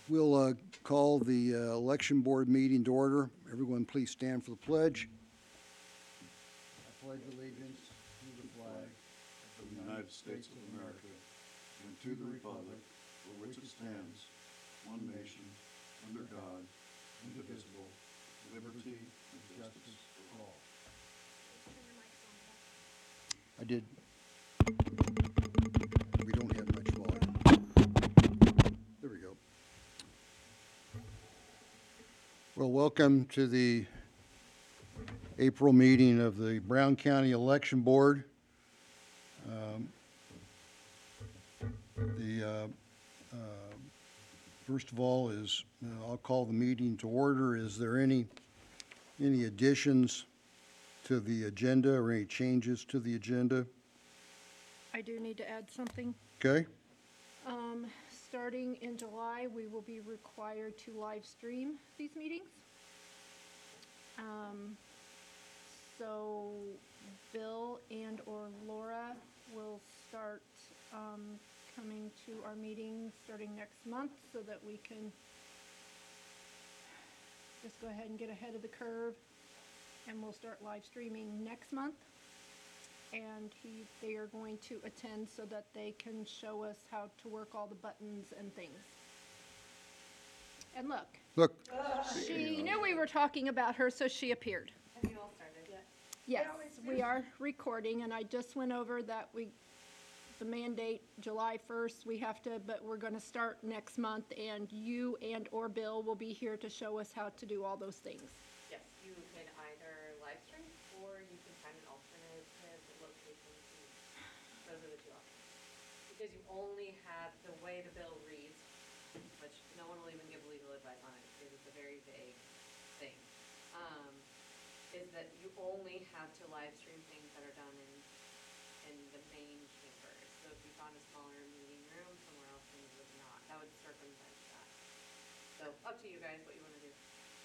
We'll call the election board meeting to order. Everyone, please stand for the pledge. I pledge allegiance to the flag of the United States of America and to the republic for which it stands, one nation, under God, indivisible, with liberty and justice for all. I did. We don't have much volume. There we go. Well, welcome to the April meeting of the Brown County Election Board. First of all is, I'll call the meeting to order. Is there any additions to the agenda or any changes to the agenda? I do need to add something. Okay. Starting in July, we will be required to live stream these meetings. So Bill and or Laura will start coming to our meetings starting next month so that we can just go ahead and get ahead of the curve, and we'll start live streaming next month. And they are going to attend so that they can show us how to work all the buttons and things. And look, she knew we were talking about her, so she appeared. Have you all started yet? Yes, we are recording, and I just went over that the mandate, July 1st, but we're gonna start next month, and you and or Bill will be here to show us how to do all those things. Yes, you can either live stream or you can find an alternative location. Those are the two options. Because you only have, the way the bill reads, which no one will even give legal advice on it because it's a very vague thing, is that you only have to live stream things that are done in the main chambers. So if you found a smaller meeting room somewhere else, then you would not. That would circumvent that. So up to you guys what you want to do.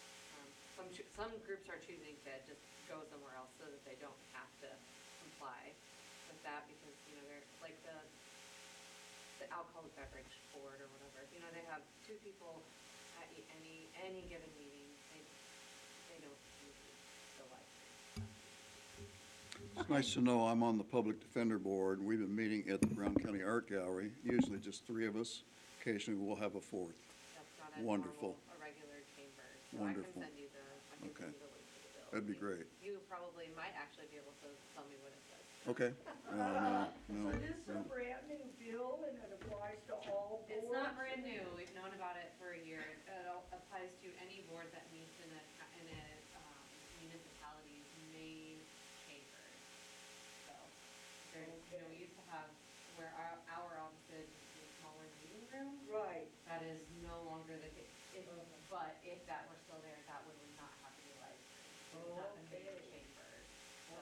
Some groups are choosing to just go somewhere else so that they don't have to comply with that because, they're like the alcoholic beverage board or whatever. They have two people at any given meeting. They don't use the live stream. It's nice to know I'm on the Public Defender Board. We've been meeting at the Brown County Art Gallery, usually just three of us. Occasionally we'll have a fourth. That's not a Wonderful. normal, a regular chamber. So Wonderful. I can send you the link to the bill. That'd be great. You probably might actually be able to tell me what it says. Okay. No. So this is a brand new bill and it applies to all boards? It's not brand new. We've known about it for a year. It applies to any board that meets in a municipality's main chamber. So, we used to have where our offices is a smaller meeting room. Right. That is no longer the case. But if that were still there, that would not have to be live streamed. It's not the main chambers. So,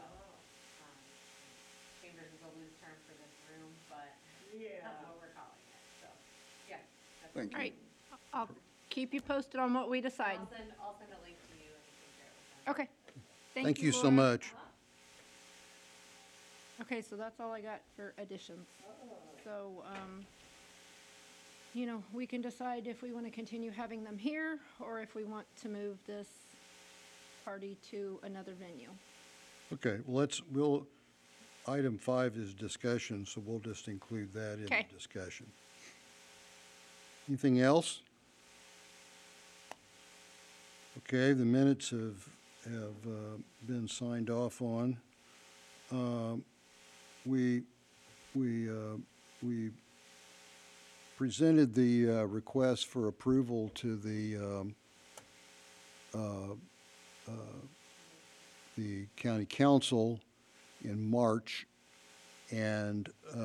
chambers is a loose term for this room, but Yeah. that's what we're calling it. So, yeah. Thank you. All right, I'll keep you posted on what we decide. I'll send a link to you and you can share it with them. Okay. Thank you so Laura. much. Okay, so that's all I got for additions. So, we can decide if we want to continue having them here or if we want to move this party to another venue. Okay, well, item 5 is discussion, so we'll just include that in Okay. the discussion. Anything else? Okay, the minutes have been signed off on. We presented the request for approval to the county council in March, and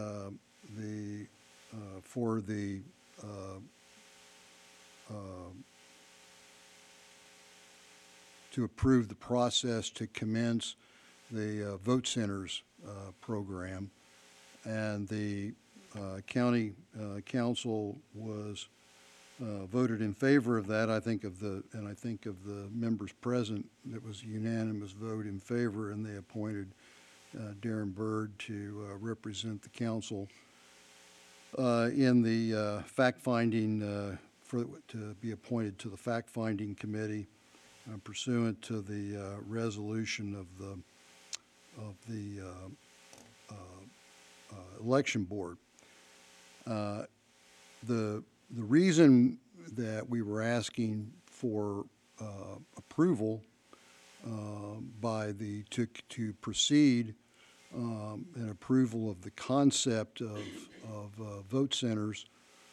to approve the process to commence the vote centers program, and the county council was voted in favor of that. I think of the members present, it was a unanimous vote in favor, and they appointed Darren Bird to represent the council in the fact-finding to be appointed to the fact-finding committee pursuant to the resolution of the election board. The reason that we were asking for approval to proceed and approval of the concept of vote centers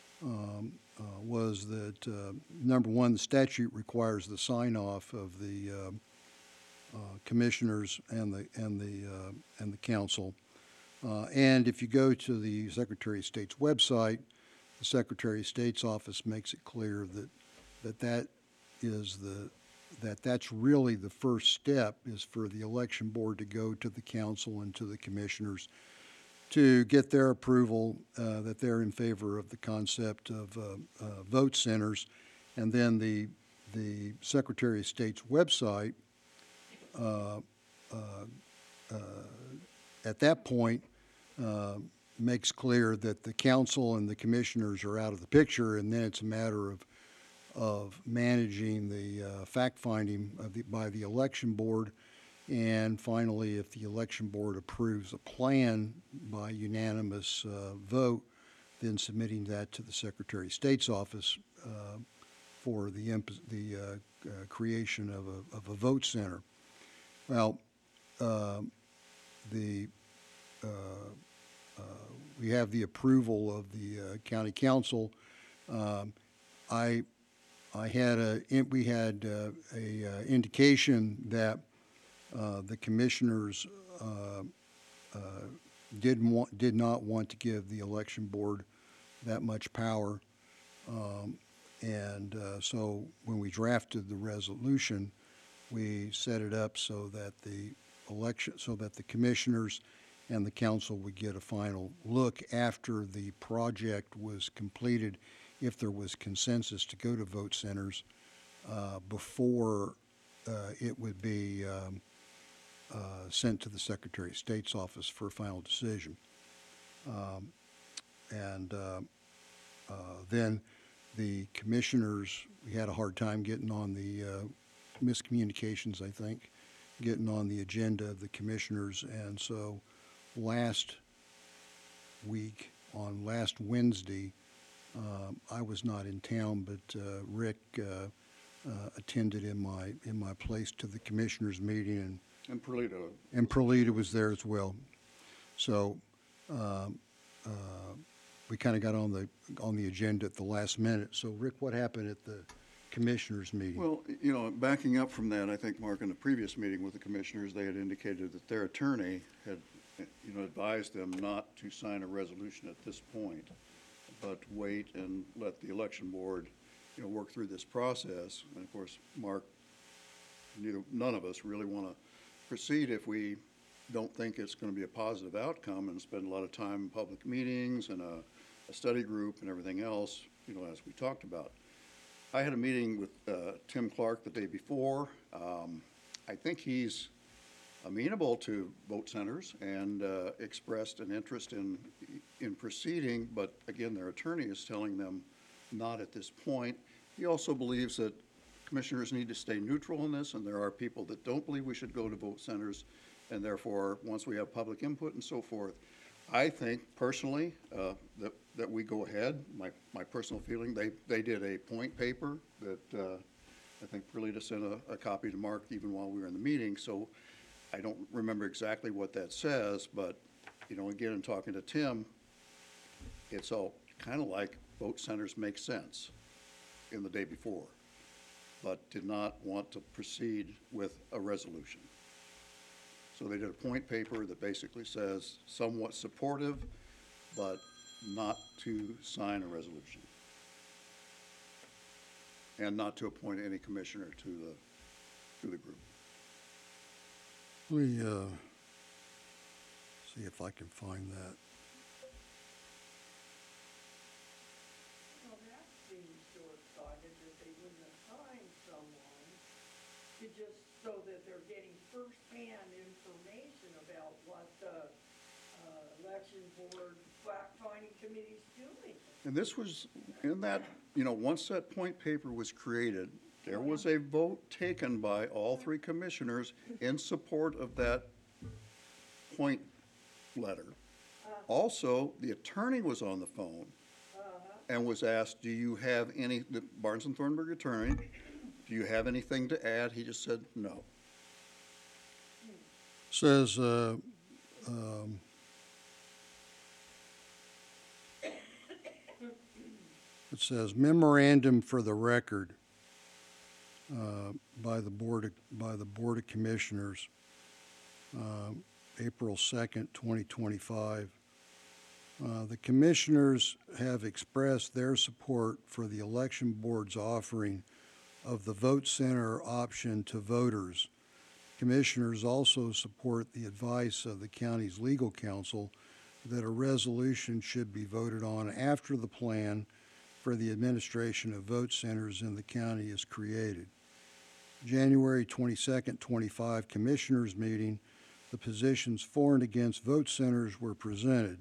was that, number one, the statute requires the sign-off of the commissioners and the council. And if you go to the Secretary of State's website, the Secretary of State's office makes it clear that's really the first step, is for the election board to go to the council and to the commissioners to get their approval that they're in favor of the concept of vote centers. And then the Secretary of State's website at that point makes clear that the council and the commissioners are out of the picture, and then it's a matter of managing the fact-finding by the election board. And finally, if the election board approves a plan by unanimous vote, then submitting that to the Secretary of State's office for the creation of a vote center. Well, we have the approval of the county council. We had a indication that the commissioners did not want to give the election board that much power, and so when we drafted the resolution, we set it up so that the commissioners and the council would get a final look after the project was completed, if there was consensus to go to vote centers, before it would be sent to the Secretary of State's office for a final decision. Then the commissioners, we had a hard time getting on the miscommunications, I think, getting on the agenda of the commissioners. And so last week, on last Wednesday, I was not in town, but Rick attended in my place to the commissioners' meeting, And Perlita. and Perlita was there as well. So we kind of got on the agenda at the last minute. So Rick, what happened at the commissioners' meeting? Well, backing up from that, I think, Mark, in the previous meeting with the commissioners, they had indicated that their attorney had, advised them not to sign a resolution at this point, but wait and let the election board, work through this process. And of course, Mark, none of us really want to proceed if we don't think it's going to be a positive outcome and spend a lot of time in public meetings and a study group and everything else, as we talked about. I had a meeting with Tim Clark the day before. I think he's amenable to vote centers and expressed an interest in proceeding, but again, their attorney is telling them not at this point. He also believes that commissioners need to stay neutral in this, and there are people that don't believe we should go to vote centers, and therefore, once we have public input and so forth, I think personally that we go ahead. My personal feeling, they did a point paper that I think Perlita sent a copy to Mark even while we were in the meeting, so I don't remember exactly what that says, but, again, in talking to Tim, it's all kind of like vote centers make sense in the day before, but did not want to proceed with a resolution. So they did a point paper that basically says somewhat supportive, but not to sign a resolution. And not to appoint any commissioner to the group. Let me see if I can find that. Well, that seems short-sighted that they wouldn't assign someone to just so that they're getting first-hand information about what the election board fact-finding committee's doing. And this was, in that, once that point paper was created, there was a vote taken by all three commissioners in support of that point letter. Also, the attorney was on the phone and was asked, do you have any, the Barnes and Thornburg attorney, do you have anything to add? He just said no. Says, it says memorandum for the record by the Board of Commissioners, April 2nd, 2025. The commissioners have expressed their support for the election board's offering of the vote center option to voters. Commissioners also support the advice of the county's legal counsel that a resolution should be voted on after the plan for the administration of vote centers in the county is created. January 22nd, 25 Commissioners meeting, the positions for and against vote centers were presented.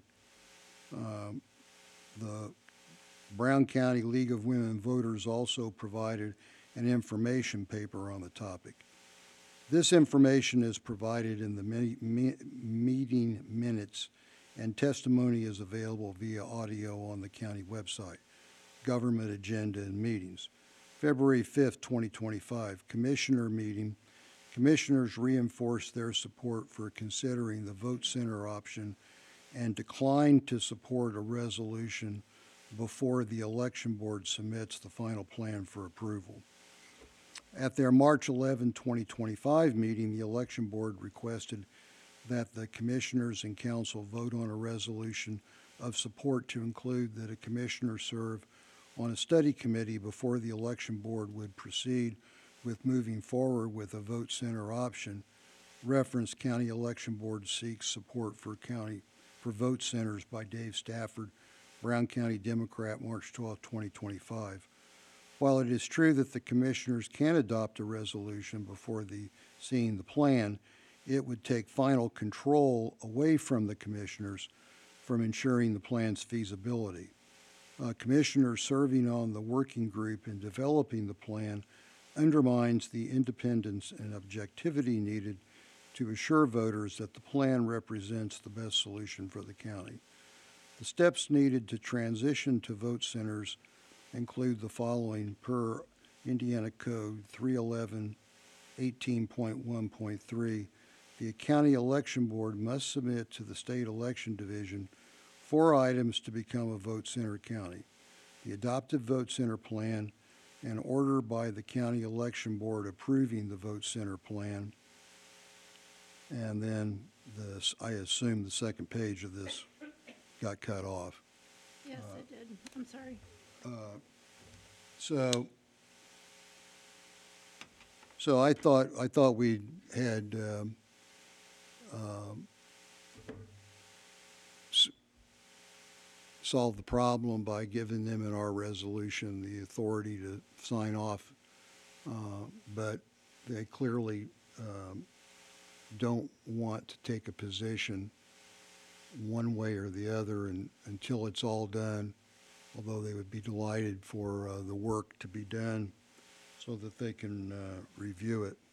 The Brown County League of Women Voters also provided an information paper on the topic. This information is provided in the meeting minutes, and testimony is available via audio on the county website. Government agenda and meetings. February 5th, 2025, Commissioner meeting. Commissioners reinforced their support for considering the vote center option and declined to support a resolution before the election board submits the final plan for approval. At their March 11, 2025 meeting, the election board requested that the commissioners and council vote on a resolution of support to include that a commissioner serve on a study committee before the election board would proceed with moving forward with a vote center option. Reference County Election Board seeks support for vote centers by Dave Stafford, Brown County Democrat, March 12, 2025. While it is true that the commissioners can adopt a resolution before seeing the plan, it would take final control away from the commissioners from ensuring the plan's feasibility. Commissioners serving on the working group in developing the plan undermines the independence and objectivity needed to assure voters that the plan represents the best solution for the county. The steps needed to transition to vote centers include the following per Indiana Code 311-18.1.3. The County Election Board must submit to the State Election Division 4 items to become a vote center county: the adopted vote center plan, an order by the County Election Board approving the vote center plan, and then I assume the second page of this got cut off. Yes, it did. I'm sorry. So I thought we had solved the problem by giving them in our resolution the authority to sign off, but they clearly don't want to take a position one way or the other until it's all done, although they would be delighted for the work to be done so that they can review it.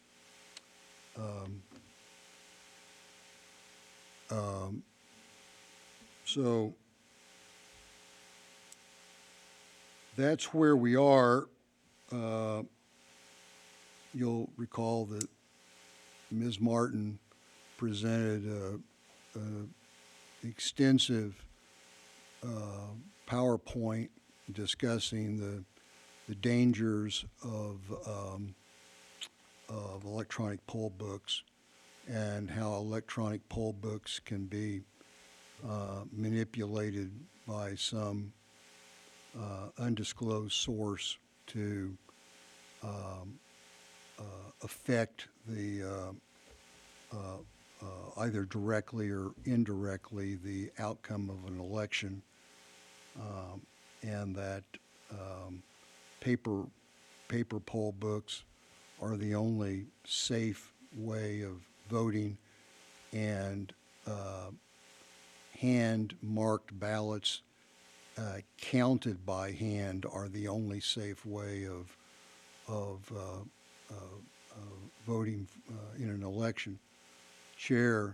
So that's where we are. You'll recall that Ms. Martin presented an extensive PowerPoint discussing the dangers of electronic poll books and how electronic poll books can be manipulated by some undisclosed source to affect the either directly or indirectly the outcome of an election, and that paper poll books are the only safe way of voting, and hand-marked ballots counted by hand are the only safe way of voting in an election. Chair,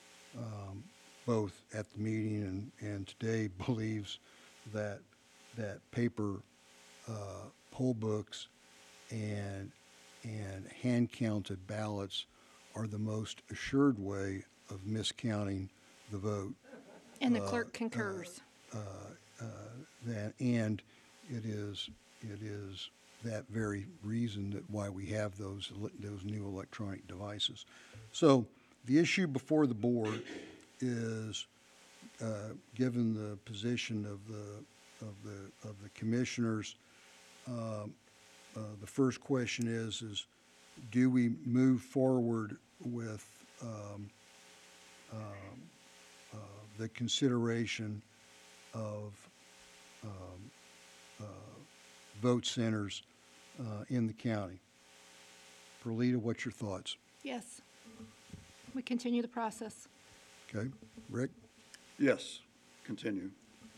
both at the meeting and today, believes that paper poll books and hand-counted ballots are the most assured way of miscounting the vote. And the clerk concurs. And it is that very reason that why we have those new electronic devices. So the issue before the board is, given the position of the commissioners, the first question is do we move forward with the consideration of vote centers in the county? Perlita, what's your thoughts? Yes. We continue the process. Okay, Rick? Yes, continue.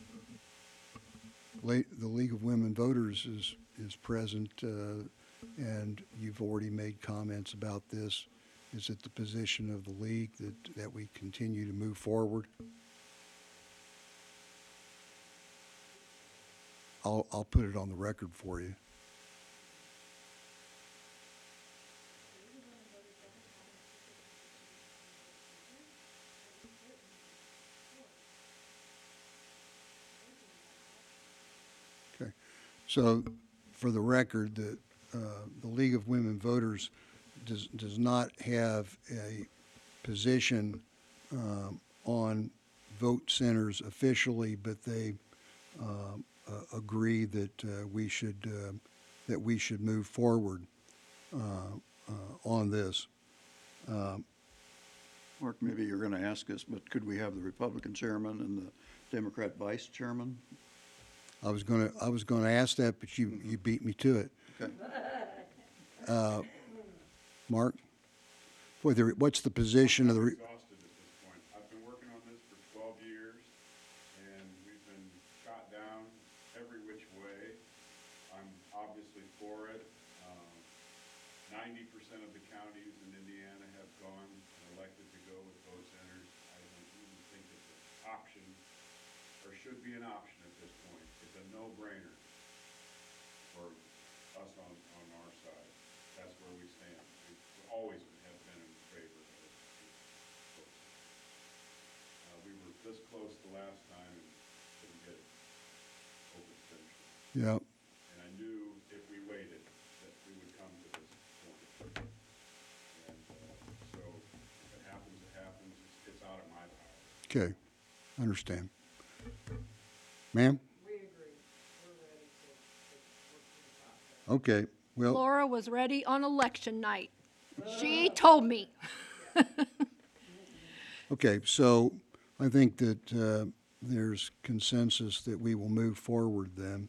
The League of Women Voters is present, and you've already made comments about this. Is it the position of the league that we continue to move forward? I'll put it on the record for you. Okay, so for the record, the League of Women Voters does not have a position on vote centers officially, but they agree that we should move forward on this. Mark, maybe you're going to ask us, but could we have the Republican chairman and the Democrat vice chairman? I was gonna ask that, but you beat me to it. Okay. Mark, what's the position of the? Exhausted at this point. I've been working on this for 12 years, and we've been shot down every which way. I'm obviously for it. 90% of the counties in Indiana have gone and elected to go with vote centers. I don't even think it's an option, or should be an option at this point. It's a no-brainer for us on our side. That's where we stand. We always have been in favor of vote centers. We were this close the last time and couldn't get it over the finish line. Yeah. And I knew if we waited that we would come to this point. And so if it happens, it happens. It's out of my power. Okay, understand. Ma'am? We agree. We're ready to work through the process. Okay, well, Laura was ready on election night. She told me. okay, so I think that there's consensus that we will move forward then.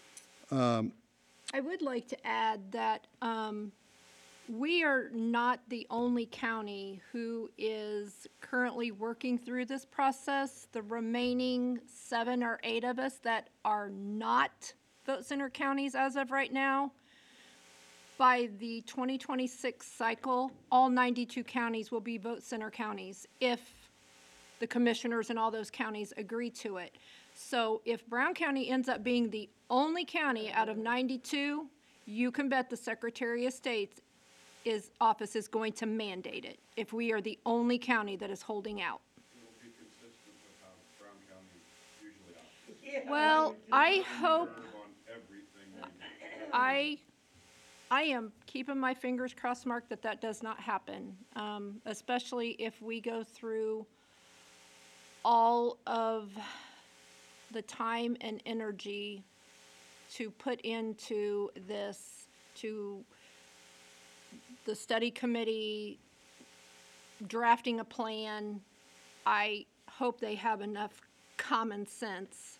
I would like to add that we are not the only county who is currently working through this process. The remaining 7 or 8 of us that are not vote center counties as of right now, by the 2026 cycle, all 92 counties will be vote center counties if the commissioners in all those counties agree to it. So if Brown County ends up being the only county out of 92, you can bet the Secretary of State's office is going to mandate it if we are the only county that is holding out. It will be consistent with how Brown County usually operates. Yeah. Well, I hope, Serve on everything we do. I am keeping my fingers crossed, Mark, that does not happen, especially if we go through all of the time and energy to put into this, to the study committee drafting a plan. I hope they have enough common sense.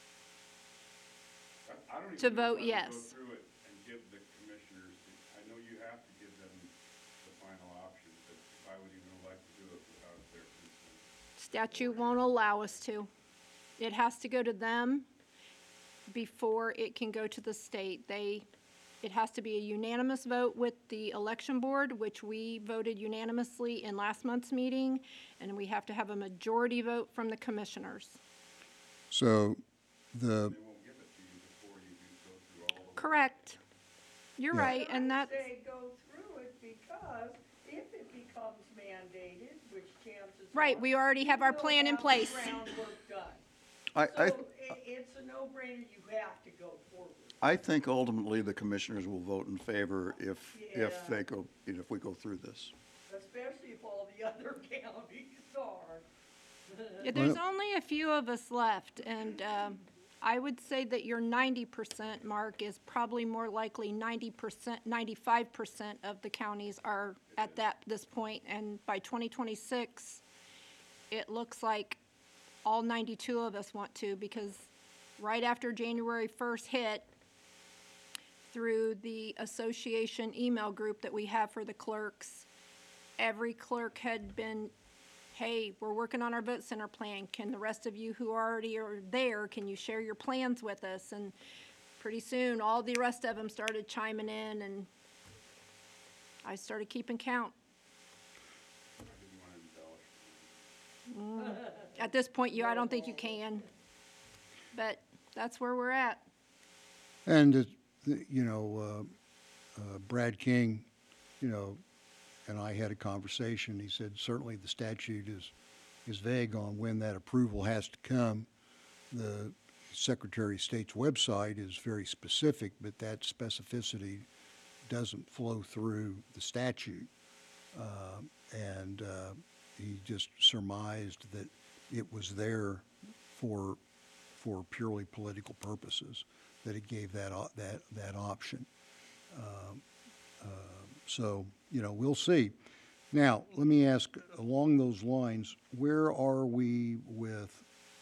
I don't even To know if vote I would yes. Go through it and give the commissioners, I know you have to give them the final option, but if I would even like to do it without their consent. Statute won't allow us to. It has to go to them, before it can go to the state. It has to be a unanimous vote with the election board, which we voted unanimously in last month's meeting, and we have to have a majority vote from the commissioners. So the, They won't give it to you before you do go through all of it. Correct. You're Yeah. right, and I that's, say go through it because if it becomes mandated, which chances right, are, we already have our we'll plan in have the place. groundwork done. I, So it's a no-brainer, you have to go forward. I think ultimately the commissioners will vote in favor if Yeah. they go, if we go through this. Especially if all the other counties are. Yeah, there's only a few of us left, and I would say that your 90% mark is probably more likely 90%, 95% of the counties are at this point, and by 2026, it looks like all 92 of us want to, because right after January 1st hit, through the association email group that we have for the clerks, every clerk had been, hey, we're working on our vote center plan. Can the rest of you who already are there, can you share your plans with us? And pretty soon, all the rest of them started chiming in, and I started keeping count. I didn't want to embellish. At this point, I don't think you can, but that's where we're at. and, Brad King, and I had a conversation. He said certainly the statute is vague on when that approval has to come. The Secretary of State's website is very specific, but that specificity doesn't flow through the statute. He just surmised that it was there for purely political purposes, that it gave that option. So, we'll see. Now, let me ask, along those lines, where are we with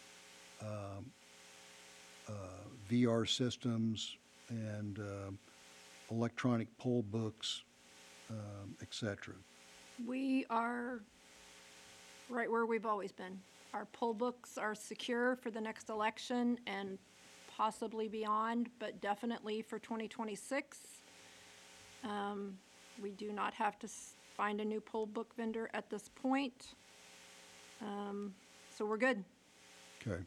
VR systems and electronic poll books, et cetera? We are right where we've always been. Our poll books are secure for the next election and possibly beyond, but definitely for 2026. We do not have to find a new poll book vendor at this point. So we're good. Okay.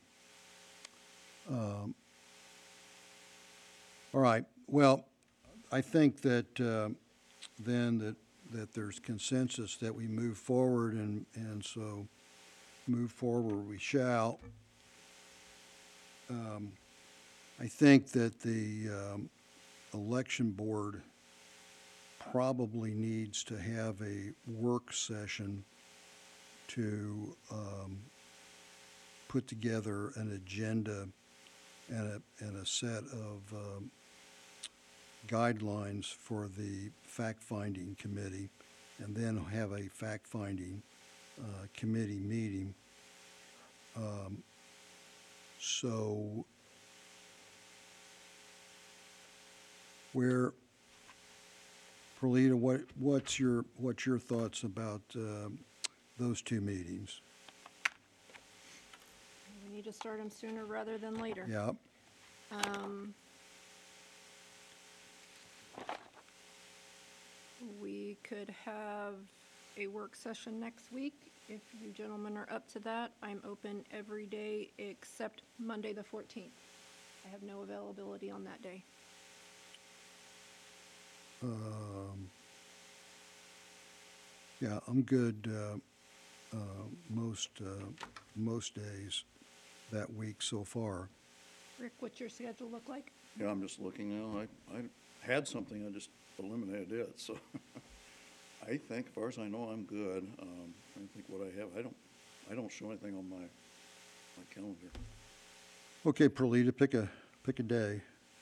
All right. Well, I think that then that there's consensus that we move forward, and so move forward we shall. I think that the election board probably needs to have a work session to put together an agenda and a set of guidelines for the fact-finding committee, and then have a fact-finding committee meeting. So where, Perlita, what's your thoughts about those two meetings? We need to start them sooner rather than later. Yeah, We could have a work session next week. If you gentlemen are up to that, I'm open every day except Monday, the 14th. I have no availability on that day. yeah, I'm good most days that week so far. Rick, what's your schedule look like? Yeah, I'm just looking now. I had something, I just eliminated it, so I think, as far as I know, I'm good. I think what I have, I don't show anything on my calendar. Okay, Perlita, pick a day.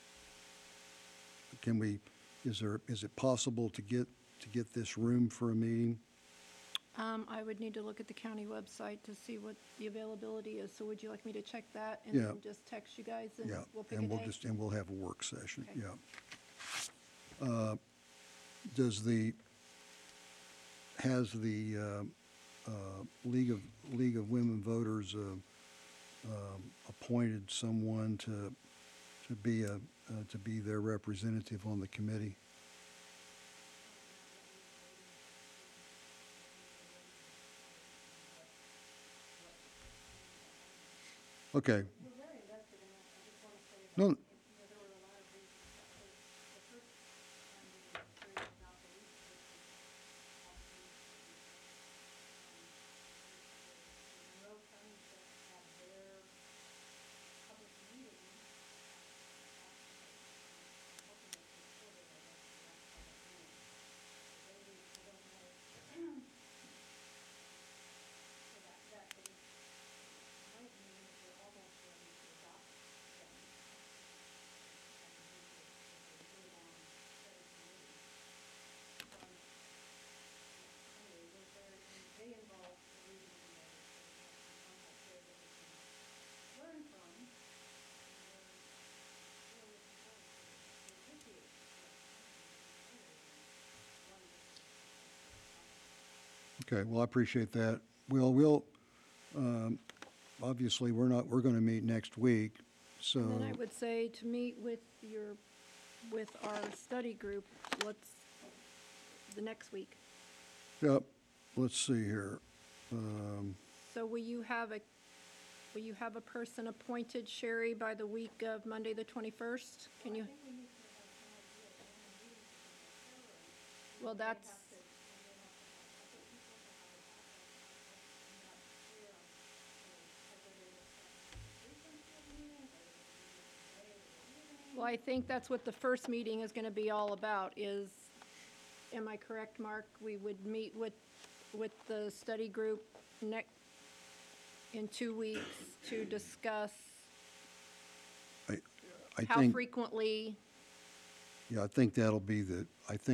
Can we, is it possible to get this room for a meeting? I would need to look at the county website to see what the availability is, so would you like me to check that? And Yeah. then just text you guys and Yeah, we'll pick a and day? we'll have a work session, Okay. yeah. Has the League of Women Voters appointed someone to to be their representative on the committee. Okay. No, okay, well, I appreciate that. Obviously, we're going to meet next week, so. And then I would say to meet with our study group, the next week. Yep, let's see here. So will you have a person appointed, Sherry, by the week of Monday, the 21st? Can you? Well, that's, well, I think that's what the first meeting is going to be all about is, am I correct, Mark? We would meet with the study group in 2 weeks to discuss I how think, frequently. yeah, I think that will be the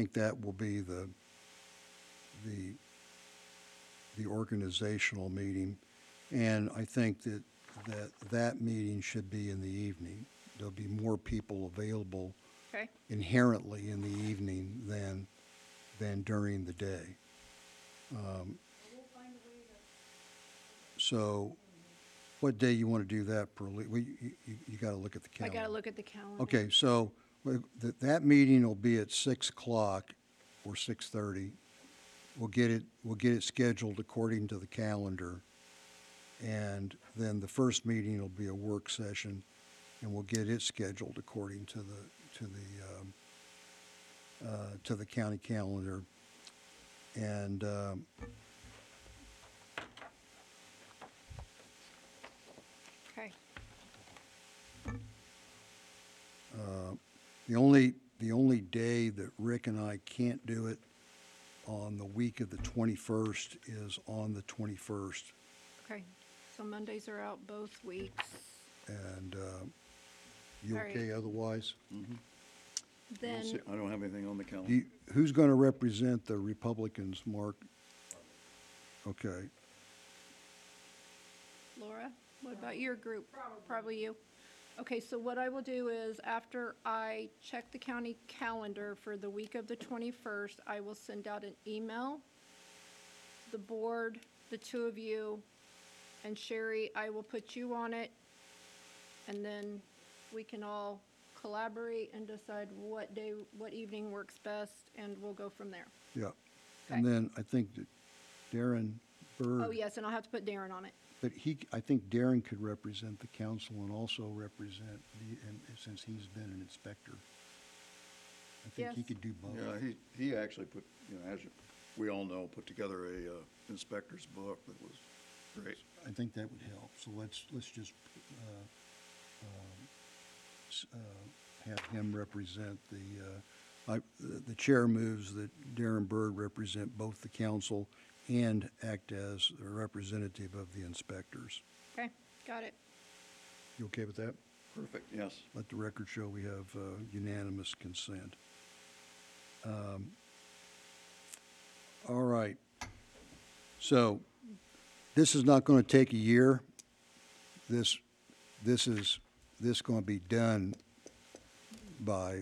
organizational meeting. And I think that meeting should be in the evening. There'll be more people available Okay, inherently in the evening than during the day. So what day you want to do that, Pearlie? You got to look at the I calendar. got to look at the calendar. Okay, so that meeting will be at 6 o'clock or 6:30. We'll get it scheduled according to the calendar. And then the first meeting will be a work session, and we'll get it scheduled according to the county calendar. And Okay, the only day that Rick and I can't do it on the week of the 21st is on the 21st. okay. So Mondays are out both weeks. And you All right. okay otherwise? Then, I don't have anything on the calendar. Who's going to represent the Republicans, Mark? Okay. Laura, what about your group? Probably you. Okay, so what I will do is, after I check the county calendar for the week of the 21st, I will send out an email. The board, the two of you, and Sherry, I will put you on it, and then we can all collaborate and decide what day, what evening works best, and we'll go from there. Yeah. And Okay. then I think that Darren Bird. Oh, yes, and I'll have to put Darren on it. But I think Darren could represent the council and also represent, and since he's been an inspector. I think he Yes. could do both. Yeah, he actually put, as we all know, put together a inspector's book that was great. I think that would help. So let's just have him represent the chair moves that Darren Bird represent both the council and act as a representative of the inspectors. Okay, got it. You okay with that? Perfect, yes. Let the record show we have unanimous consent. All right. So this is not going to take a year. This is going to be done by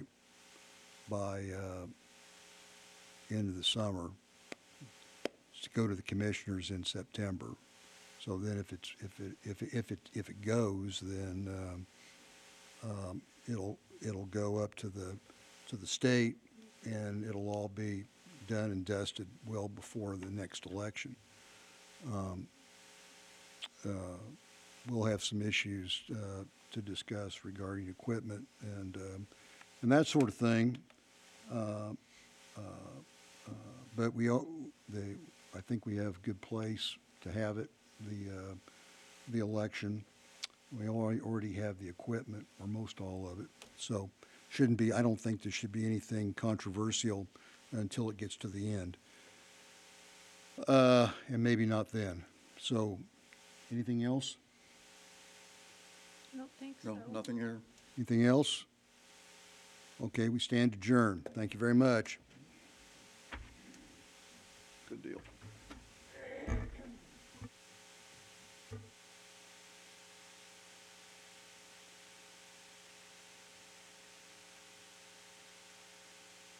end of the summer. To go to the commissioners in September. So then if it goes, then it'll go up to the state, and it'll all be done and dusted well before the next election. We'll have some issues to discuss regarding equipment and that sort of thing. But I think we have a good place to have it, the election. We already have the equipment, or most all of it. So shouldn't be, I don't think there should be anything controversial until it gets to the end. And maybe not then. So, anything else? I don't think so. No, nothing here. Anything else? Okay, we stand adjourned. Thank you very much. Good deal.